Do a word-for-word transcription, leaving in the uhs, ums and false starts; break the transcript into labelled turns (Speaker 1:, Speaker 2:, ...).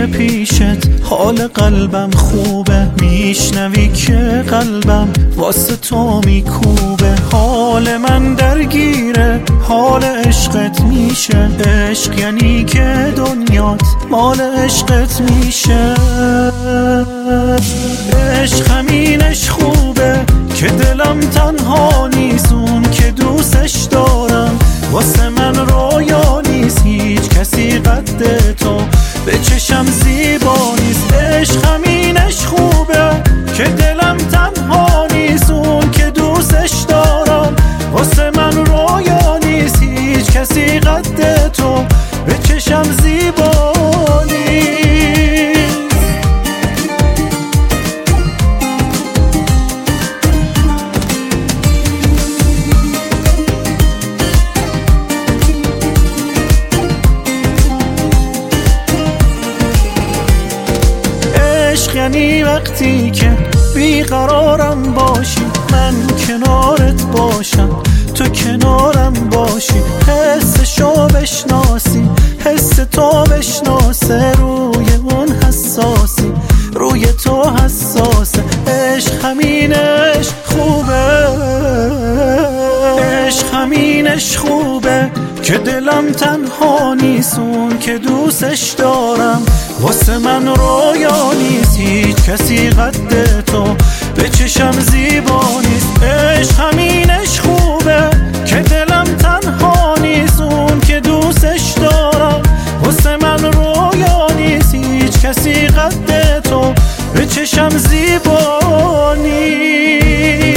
Speaker 1: پیشت حال قلبم خوبه، میشنوی که قلبم واسه تو میکوبه. حال من درگیره حال عشقت میشه، عشق یعنی که دنیات مال عشقت میشه. عشق همینش خوبه که دلم تنها نیست، اون که دوستش دارم واسه من رویا نیست. هیچ کسی قد تو به چشم زیبا نیست. عشق همینش خوبه که دلم تنها نیست، اون که دوستش دارم واسه من رویا نیست. هیچ کسی قد تو به چشم زیبا نیست. یعنی وقتی که بیقرارم باشی من کنارت باشم، تو کنارم باشی. حسشو بشناسی حس تو بشناسه، روی اون حساسی روی تو حساسه. عشق همینش خوبه، عشق همینش خوبه که دلم تنها نیست، اون که دوستش دارم واسه من رویا نیست. هیچ کسی قد تو به چشم زیبا نیست. عشق همینش خوبه که دلم تنها نیست، اون که دوستش دارم واسه من رویا نیست. هیچ کسی قد تو به چشم زیبا نیست.